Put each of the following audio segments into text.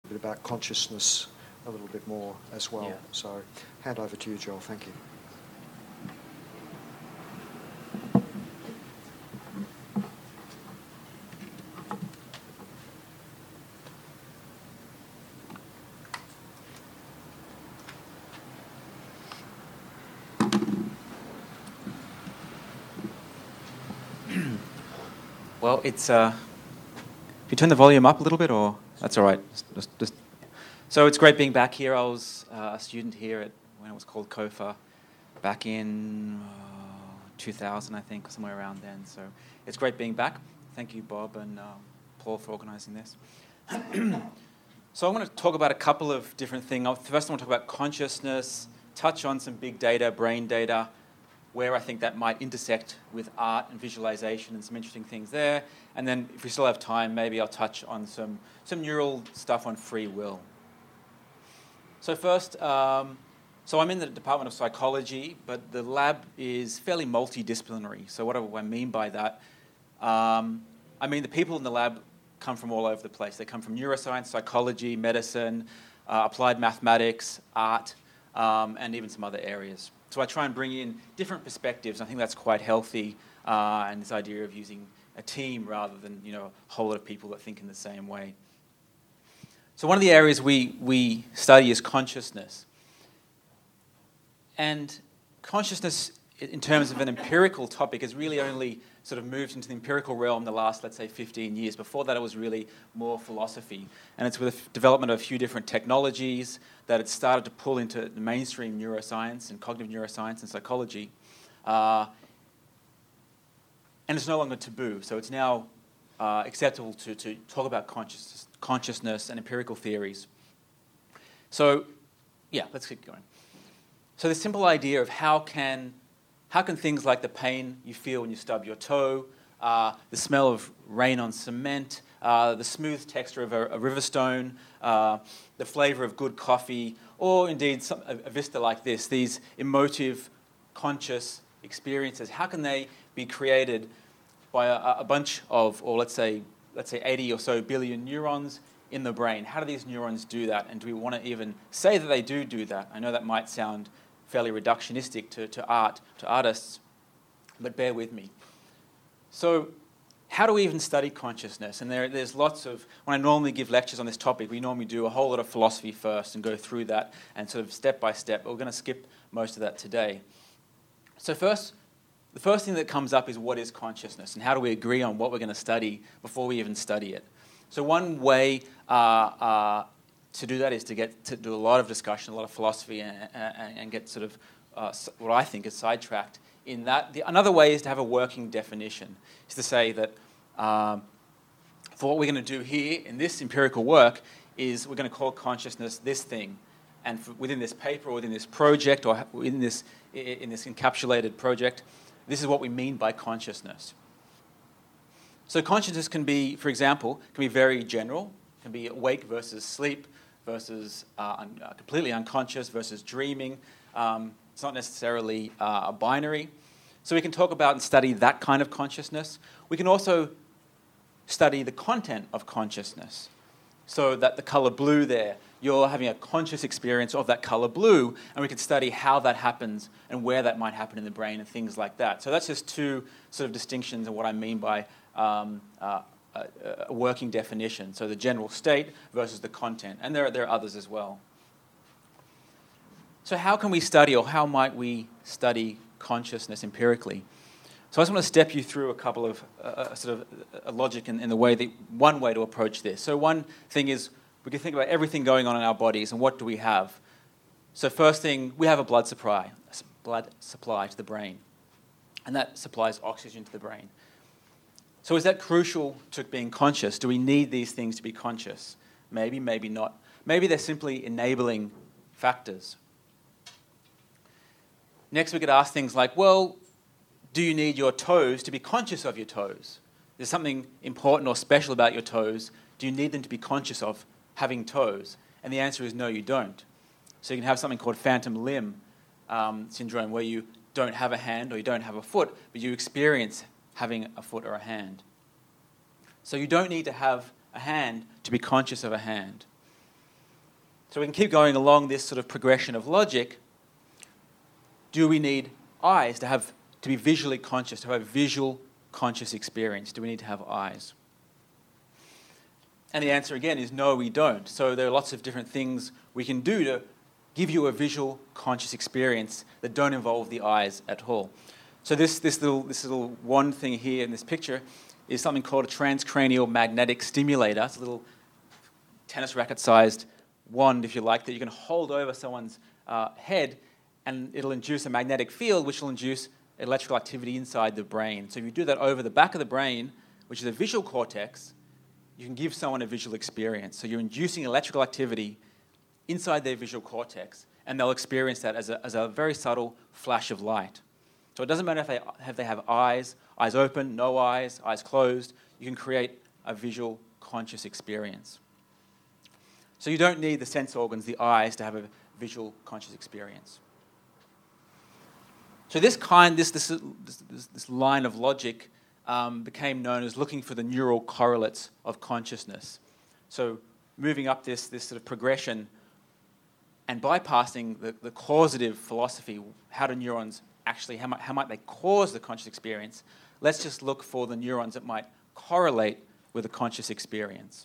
bit about consciousness a little bit more as well. Yeah. So hand over to you, Joel. Thank you. Well, it's... If you turn the volume up a little bit, or... That's all right. So it's great being back here. I was a student here at when it was called COFA back in 2000, I think, or somewhere around then. So it's great being back. Thank you, Bob and Paul, for organising this. So I want to talk about a couple of different things. First, I want to talk about consciousness, touch on some big data, brain data, where I think that might intersect with art and visualization and some interesting things there. And then if we still have time, maybe I'll touch on some neural stuff on free will. So first, so I'm in the Department of Psychology, but the lab is fairly multidisciplinary. So what do I mean by that? I mean the people in the lab come from all over the place. They come from neuroscience, psychology, medicine, applied mathematics, art, and even some other areas. So I try and bring in different perspectives. I think that's quite healthy, and this idea of using a team rather than a whole lot of people that think in the same way. So one of the areas we study is consciousness. And consciousness, in terms of an empirical topic, has really only sort of moved into the empirical realm the last, let's say, 15 years. Before that, it was really more philosophy. And it's with the development of a few different technologies that it started to pull into the mainstream neuroscience and cognitive neuroscience and psychology. And it's no longer taboo. So it's now acceptable to talk about consciousness and empirical theories. So, yeah, let's keep going. So the simple idea of how can things like the pain you feel when you stub your toe, the smell of rain on cement, the smooth texture of a river stone, the flavor of good coffee, or indeed a vista like this, these emotive, conscious experiences, how can they be created by a bunch of, or let's say 80 or so billion neurons in the brain? How do these neurons do that? And do we want to even say that they do that? I know that might sound fairly reductionistic to artists, but bear with me. So how do we even study consciousness? And there's lots of, when I normally give lectures on this topic, we normally do a whole lot of philosophy first and go through that and sort of step by step, but we're going to skip most of that today. So the first thing that comes up is what is consciousness and how do we agree on what we're going to study before we even study it? So one way to do that is to do a lot of discussion, a lot of philosophy, and get sort of what I think is sidetracked in that. Another way is to have a working definition, is to say that for what we're going to do here in this empirical work is we're going to call consciousness this thing. And within this paper or within this project or in this encapsulated project, this is what we mean by consciousness. So consciousness can be, for example, can be very general. It can be awake versus sleep versus completely unconscious versus dreaming. It's not necessarily a binary. So we can talk about and study that kind of consciousness. We can also study the content of consciousness. So that the color blue there, you're having a conscious experience of that color blue, and we can study how that happens and where that might happen in the brain and things like that. So that's just two sort of distinctions of what I mean by a working definition. So the general state versus the content. And there are others as well. So how can we study, or how might we study consciousness empirically? So I just want to step you through a couple of sort of a logic in the way that one way to approach this. So one thing is we can think about everything going on in our bodies and what do we have. So first thing, we have a blood supply to the brain, and that supplies oxygen to the brain. So is that crucial to being conscious? Do we need these things to be conscious? Maybe, maybe not. Maybe they're simply enabling factors. Next, we could ask things like, well, do you need your toes to be conscious of your toes? There's something important or special about your toes. Do you need them to be conscious of having toes? And the answer is no, you don't. So you can have something called phantom limb syndrome, where you don't have a hand or you don't have a foot, but you experience having a foot or a hand. So you don't need to have a hand to be conscious of a hand. So we can keep going along this sort of progression of logic. Do we need eyes to be visually conscious, to have a visual conscious experience? Do we need to have eyes? And the answer again is no, we don't. So there are lots of different things we can do to give you a visual conscious experience that don't involve the eyes at all. So this little wand thing here in this picture is something called a transcranial magnetic stimulator. It's a little tennis racket-sized wand, if you like, that you can hold over someone's head, and it'll induce a magnetic field which will induce electrical activity inside the brain. So if you do that over the back of the brain, which is a visual cortex, you can give someone a visual experience. So you're inducing electrical activity inside their visual cortex, and they'll experience that as a very subtle flash of light. So it doesn't matter if they have eyes open, no eyes, eyes closed. You can create a visual conscious experience. So you don't need the sense organs, the eyes, to have a visual conscious experience. So this line of logic became known as looking for the neural correlates of consciousness. So moving up this sort of progression and bypassing the causative philosophy, how do neurons actually, how might they cause the conscious experience? Let's just look for the neurons that might correlate with a conscious experience.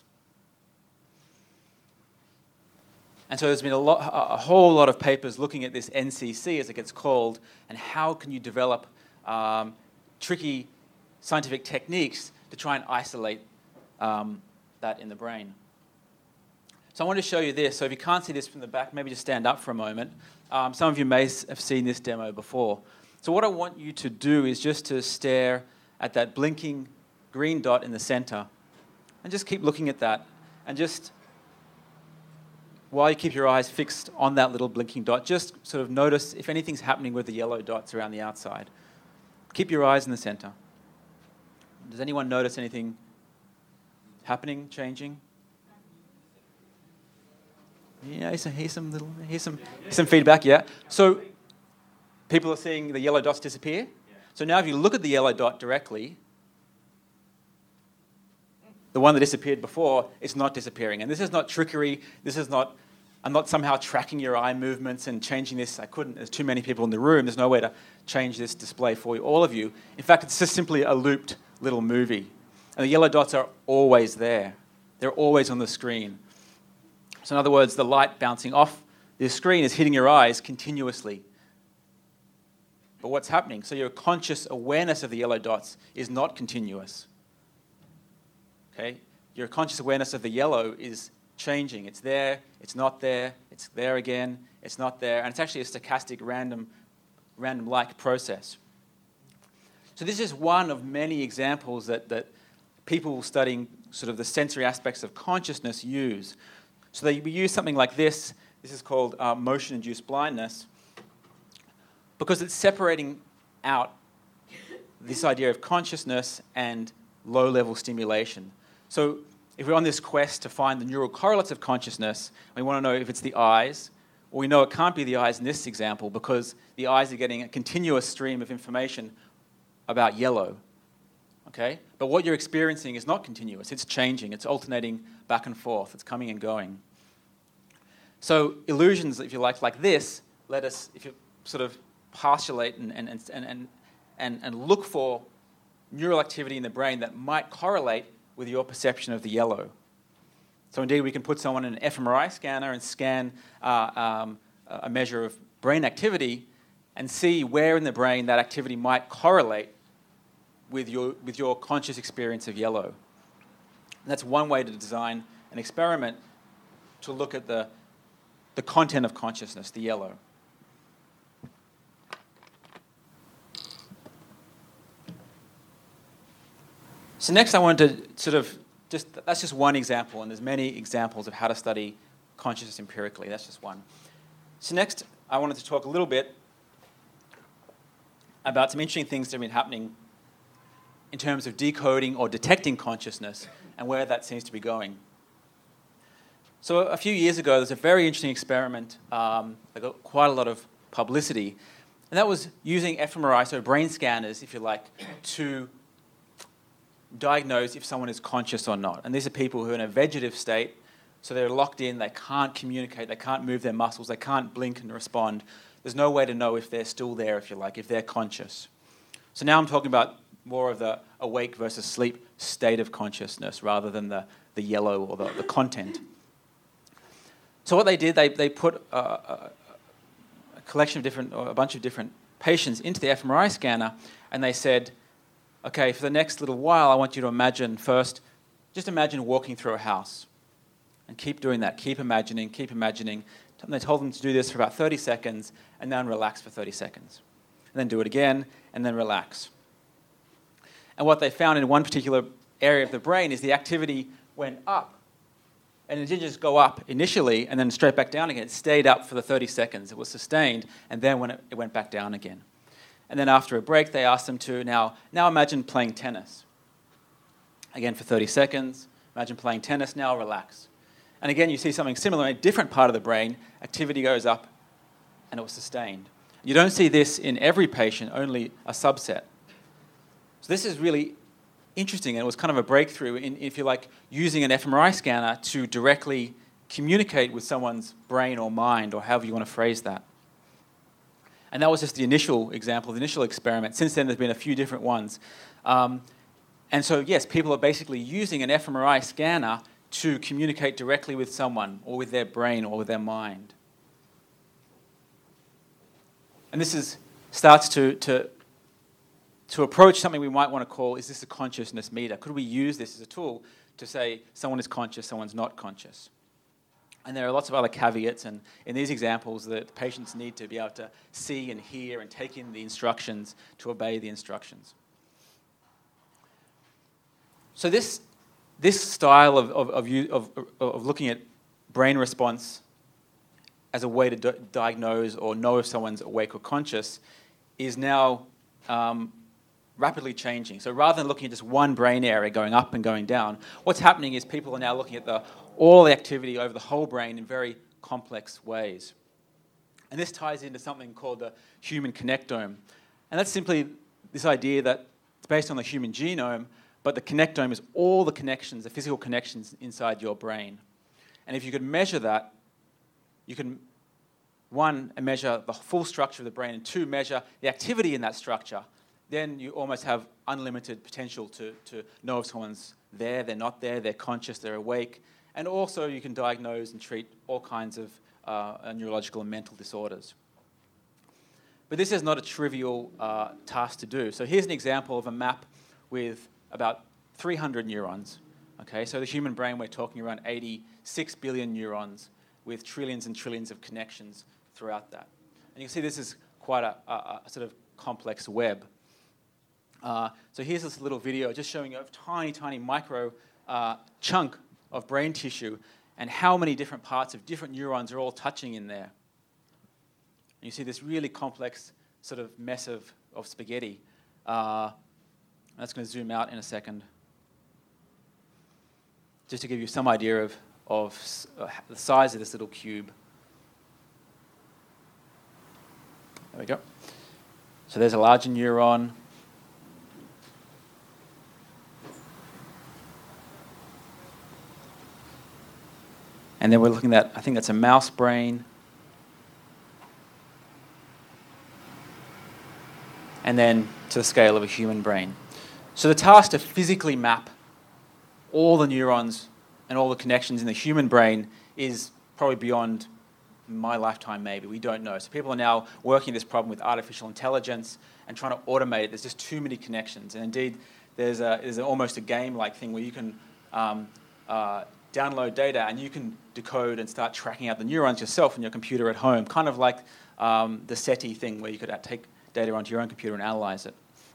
And so there's been a whole lot of papers looking at this NCC, as it gets called, and how can you develop tricky scientific techniques to try and isolate that in the brain. So I want to show you this. So if you can't see this from the back, maybe just stand up for a moment. Some of you may have seen this demo before. So what I want you to do is just to stare at that blinking green dot in the center and just keep looking at that. And just, while you keep your eyes fixed on that little blinking dot, just sort of notice if anything's happening with the yellow dots around the outside. Keep your eyes in the center. Does anyone notice anything happening, changing? Yeah, here's some feedback, yeah. So people are seeing the yellow dots disappear. Yeah. So now if you look at the yellow dot directly, the one that disappeared before, it's not disappearing. And this is not trickery. I'm not somehow tracking your eye movements and changing this. I couldn't. There's too many people in the room. There's no way to change this display for you, all of you. In fact, it's just simply a looped little movie. And the yellow dots are always there. They're always on the screen. So in other words, the light bouncing off this screen is hitting your eyes continuously. But what's happening? So your conscious awareness of the yellow dots is not continuous. Okay? Your conscious awareness of the yellow is changing. It's there, it's not there, it's there again, it's not there. And it's actually a stochastic random-like process. So this is one of many examples that people studying sort of the sensory aspects of consciousness use. So we use something like this. This is called motion-induced blindness, because it's separating out this idea of consciousness and low-level stimulation. So if we're on this quest to find the neural correlates of consciousness, we want to know if it's the eyes, or we know it can't be the eyes in this example because the eyes are getting a continuous stream of information about yellow. Okay? But what you're experiencing is not continuous. It's changing. It's alternating back and forth. It's coming and going. So illusions, if you like this, let us, if you sort of postulate and look for neural activity in the brain that might correlate with your perception of the yellow. So indeed, we can put someone in an fMRI scanner and scan a measure of brain activity and see where in the brain that activity might correlate with your conscious experience of yellow. And that's one way to design an experiment to look at the content of consciousness, the yellow. So next I wanted to sort of that's just one example, and there's many examples of how to study consciousness empirically. That's just one. So next I wanted to talk a little bit about some interesting things that have been happening in terms of decoding or detecting consciousness and where that seems to be going. So a few years ago, there was a very interesting experiment that got quite a lot of publicity, and that was using fMRI, so brain scanners, if you like, to diagnose if someone is conscious or not. And these are people who are in a vegetative state, So they're locked in, they can't communicate, they can't move their muscles, they can't blink and respond. There's no way to know if they're still there, if you like, if they're conscious. So now I'm talking about more of the awake versus sleep state of consciousness rather than the yellow or the content. So what they did, they put a collection of different, or a bunch of different patients into the fMRI scanner, and they said, okay, for the next little while, I want you to imagine first, just imagine walking through a house. And keep doing that, keep imagining. And they told them to do this for about 30 seconds, and then relax for 30 seconds. And then do it again, and then relax. And what they found in one particular area of the brain is the activity went up. And it didn't just go up initially and then straight back down again. It stayed up for the 30 seconds. It was sustained, and then when it went back down again. And then after a break, they asked them to now imagine playing tennis. Again for 30 seconds. Imagine playing tennis, now relax. And again, you see something similar in a different part of the brain. Activity goes up, and it was sustained. You don't see this in every patient, only a subset. So this is really interesting, and it was kind of a breakthrough in, if you like, using an fMRI scanner to directly communicate with someone's brain or mind, or however you want to phrase that. And that was just the initial example, the initial experiment. Since then, there's been a few different ones. And so, yes, people are basically using an fMRI scanner to communicate directly with someone, or with their brain, or with their mind. And this starts to approach something we might want to call, is this a consciousness meter? Could we use this as a tool to say someone is conscious, someone's not conscious? And there are lots of other caveats, and in these examples, the patients need to be able to see and hear and take in the instructions to obey the instructions. So this style of looking at brain response as a way to diagnose or know if someone's awake or conscious is now rapidly changing. So rather than looking at just one brain area going up and going down, what's happening is people are now looking at all the activity over the whole brain in very complex ways. And this ties into something called the human connectome. And that's simply this idea that it's based on the human genome, but the connectome is all the connections, the physical connections inside your brain. And if you could measure that, you can, one, measure the full structure of the brain, and two, measure the activity in that structure. Then you almost have unlimited potential to know if someone's there, they're not there, they're conscious, they're awake. And also you can diagnose and treat all kinds of neurological and mental disorders. But this is not a trivial task to do. So here's an example of a map with about 300 neurons. Okay, so the human brain, we're talking around 86 billion neurons with trillions and trillions of connections throughout that. And you can see this is quite a sort of complex web. So here's this little video just showing you a tiny, tiny micro chunk of brain tissue and how many different parts of different neurons are all touching in there. And you see this really complex sort of mess of spaghetti. That's going to zoom out in a second, just to give you some idea of the size of this little cube. There we go. So there's a larger neuron. And then we're looking at, I think that's a mouse brain. And then to the scale of a human brain. So the task to physically map all the neurons and all the connections in the human brain is probably beyond my lifetime, maybe. We don't know. So people are now working this problem with artificial intelligence and trying to automate it. There's just too many connections. And indeed, there's almost a game-like thing where you can download data and you can decode and start tracking out the neurons yourself on your computer at home, kind of like the SETI thing where you could take data onto your own computer and analyze it.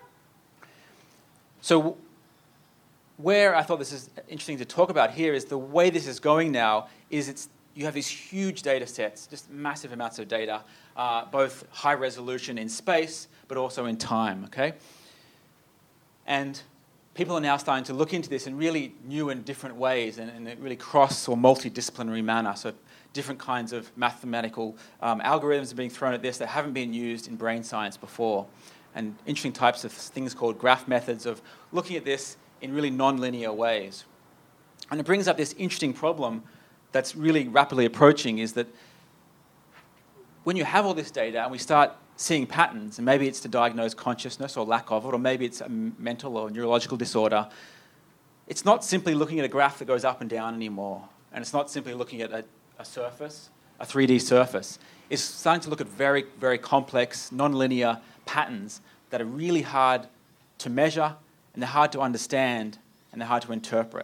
So where I thought this is interesting to talk about here is the way this is going now is you have these huge data sets, just massive amounts of data, both high resolution in space, but also in time, okay? And people are now starting to look into this in really new and different ways and in a really cross or multidisciplinary manner. So different kinds of mathematical algorithms are being thrown at this that haven't been used in brain science before. And interesting types of things called graph methods of looking at this in really non-linear ways. And it brings up this interesting problem that's really rapidly approaching is that when you have all this data and we start seeing patterns, and maybe it's to diagnose consciousness or lack of it, or maybe it's a mental or neurological disorder, it's not simply looking at a graph that goes up and down anymore. And it's not simply looking at a surface, a 3D surface. It's starting to look at very, very complex, non-linear patterns that are really hard to measure, and they're hard to understand, and they're hard to interpret.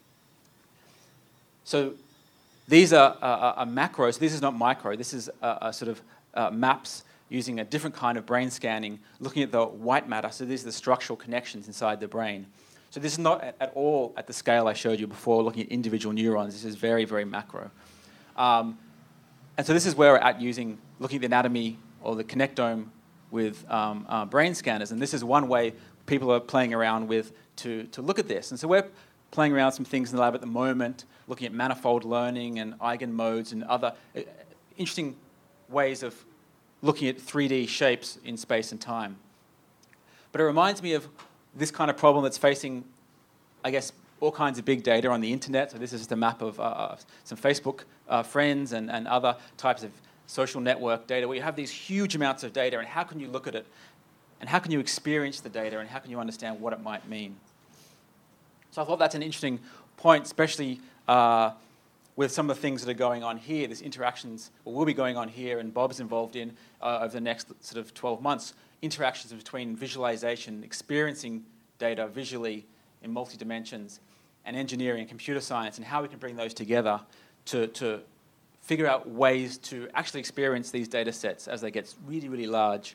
So these are macros. This is not micro. This is a sort of maps using a different kind of brain scanning, looking at the white matter. So these are the structural connections inside the brain. So this is not at all at the scale I showed you before, looking at individual neurons. This is very, very macro. And so this is where we're at looking at the anatomy or the connectome with brain scanners. And this is one way people are playing around with to look at this. And so we're playing around with some things in the lab at the moment, looking at manifold learning and eigenmodes and other interesting ways of looking at 3D shapes in space and time. But it reminds me of this kind of problem that's facing, I guess, all kinds of big data on the internet. So this is just a map of some Facebook friends and other types of social network data where you have these huge amounts of data, and how can you look at it, and how can you experience the data, and how can you understand what it might mean? So I thought that's an interesting point, especially with some of the things that are going on here, these interactions, or will be going on here, and Bob's involved in over the next sort of 12 months, interactions between visualization, experiencing data visually in multi-dimensions, and engineering and computer science, and how we can bring those together to figure out ways to actually experience these data sets as they get really, really large.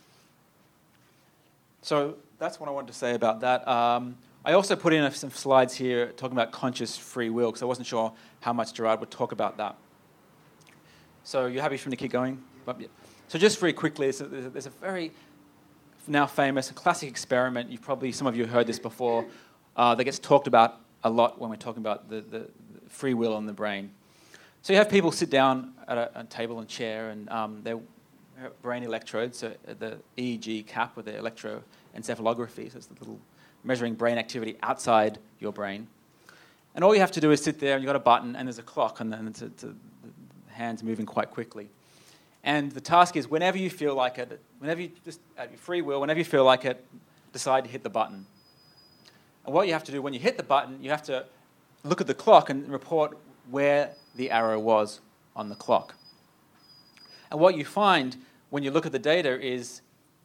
So that's what I wanted to say about that. I also put in some slides here talking about conscious free will, because I wasn't sure how much Gerard would talk about that. So you happy for me to keep going? Yeah. So just very quickly, there's a very now famous, classic experiment. Some of you heard this before, that gets talked about a lot when we're talking about the free will in the brain. So you have people sit down at a table and chair, and their brain electrodes, so the EEG cap with the electroencephalography, so it's the little measuring brain activity outside your brain. And all you have to do is sit there, and you've got a button, and there's a clock, and then the hands moving quite quickly. And the task is, whenever you feel like it, whenever you just, at your free will, whenever you feel like it, decide to hit the button. And what you have to do when you hit the button, you have to look at the clock and report where the arrow was on the clock. And what you find when you look at the data is,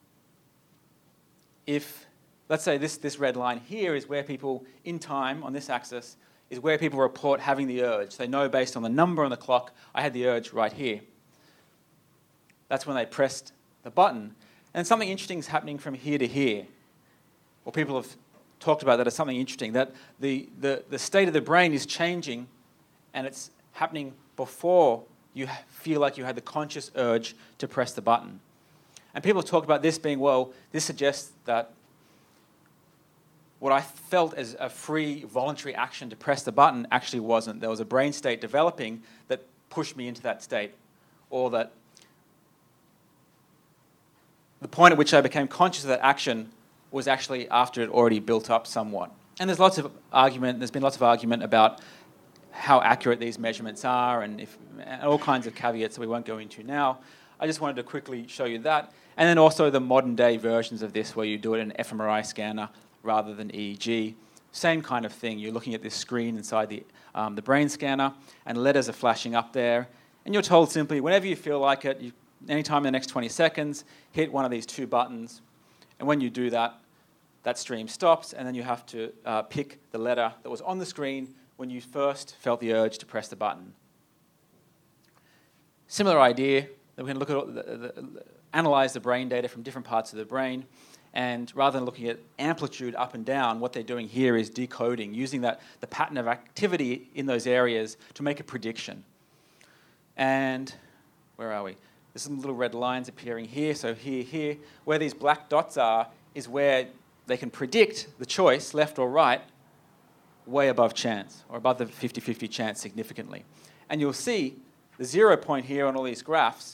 if, let's say this red line here is where people, in time, on this axis, is where people report having the urge. They know based on the number on the clock, I had the urge right here. That's when they pressed the button. And something interesting is happening from here to here. Or people have talked about that as something interesting, that the state of the brain is changing, and it's happening before you feel like you had the conscious urge to press the button. And people talk about this being, well, this suggests that what I felt as a free, voluntary action to press the button actually wasn't. There was a brain state developing that pushed me into that state, or that the point at which I became conscious of that action was actually after it already built up somewhat. And there's been lots of argument about how accurate these measurements are, and all kinds of caveats that we won't go into now. I just wanted to quickly show you that. And then also the modern day versions of this, where you do it in an fMRI scanner rather than EEG. Same kind of thing. You're looking at this screen inside the brain scanner, and letters are flashing up there. And you're told simply, whenever you feel like it, anytime in the next 20 seconds, hit one of these two buttons. And when you do that, that stream stops, and then you have to pick the letter that was on the screen when you first felt the urge to press the button. Similar idea, that we're going to look at analyze the brain data from different parts of the brain, and rather than looking at amplitude up and down, what they're doing here is decoding, using the pattern of activity in those areas to make a prediction. And where are we? There's some little red lines appearing here. So here, where these black dots are, is where they can predict the choice, left or right, way above chance, or above the 50-50 chance significantly. And you'll see the 0 point here on all these graphs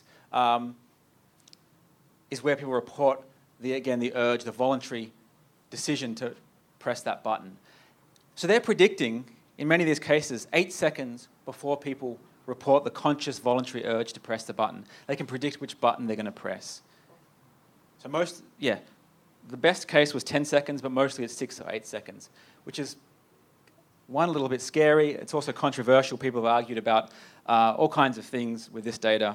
is where people report, the urge, the voluntary decision to press that button. So they're predicting, in many of these cases, 8 seconds before people report the conscious voluntary urge to press the button. They can predict which button they're going to press. So the best case was 10 seconds, but mostly it's 6 or 8 seconds, which is, one, a little bit scary. It's also controversial. People have argued about all kinds of things with this data.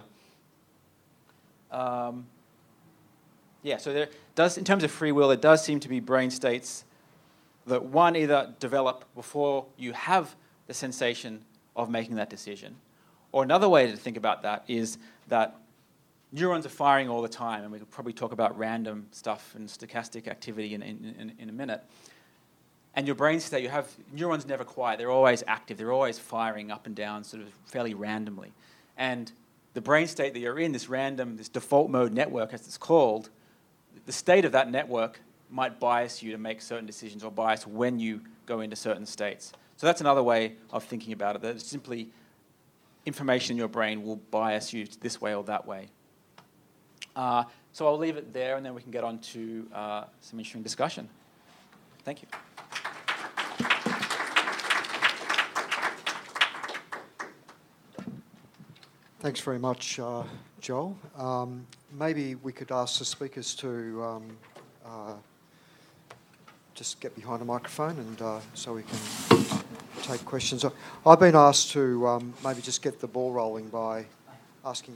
So there does, in terms of free will, there does seem to be brain states that, one, either develop before you have the sensation of making that decision, or another way to think about that is that neurons are firing all the time, and we could probably talk about random stuff and stochastic activity in a minute. And your brain state, you have neurons never quiet. They're always active. They're always firing up and down sort of fairly randomly. And the brain state that you're in, this default mode network, as it's called, the state of that network might bias you to make certain decisions or bias when you go into certain states. So that's another way of thinking about it, that it's simply information in your brain will bias you this way or that way. So I'll leave it there, and then we can get on to some interesting discussion. Thank you. Thanks very much, Joel. Maybe we could ask the speakers to just get behind the microphone, and so we can take questions. I've been asked to maybe just get the ball rolling by asking